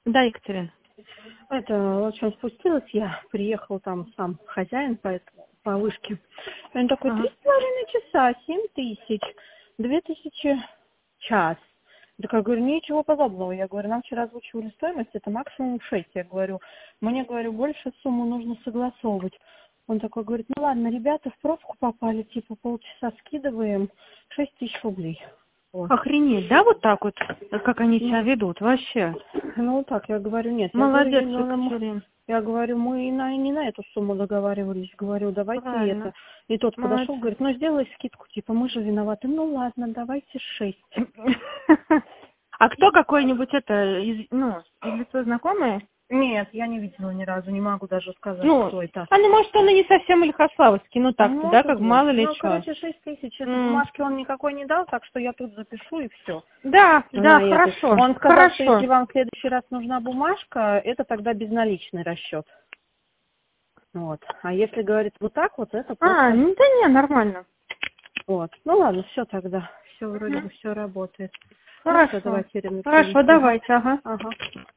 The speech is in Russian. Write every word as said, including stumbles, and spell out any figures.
Да, Екатерина. Это, в общем, спустилась я, приехал там сам хозяин по, эт- по вышке. И он такой, три Ага. с половиной часа, семь тысяч, две тысячи час. Так я говорю, ничего подобного. Я говорю, нам вчера озвучивали стоимость, это максимум шесть. Я говорю, мне, говорю, больше сумму нужно согласовывать. Он такой говорит, ну ладно, ребята в пробку попали, типа полчаса скидываем, шесть тысяч рублей. Вот. Охренеть, да, вот так вот, как они Ну, себя ведут, вообще. ну так, я говорю, нет. Я говорю, я, Молодец, не- на- Екатерина. я говорю, мы и на, не на эту сумму договаривались. Говорю, давайте Правильно. это. И тот подошел, Молодцы. говорит, ну сделай скидку, типа мы же виноваты. Ну ладно, давайте шесть. А кто какой-нибудь это, из, ну, из лицо знакомое? Нет, я не видела ни разу, не могу даже сказать, Ну, кто это. а ну, может, он и не совсем Ильхославовский, ну так-то, да, Может как быть. мало ли Ну, что. короче, шесть тысяч. Это бумажки он никакой не дал, так что я тут запишу и все. Да, да, На эту. хорошо, Он сказал, что если хорошо. вам в следующий раз нужна бумажка, это тогда безналичный расчет. Вот. А если говорит вот так вот, это А, просто... ну да не, нормально. Вот. Ну ладно, все тогда. Все вроде бы Мгм. все работает. Ну все, Хорошо. давайте, Ирина Алексеевна. Хорошо, Ага. давайте, ага. Ага.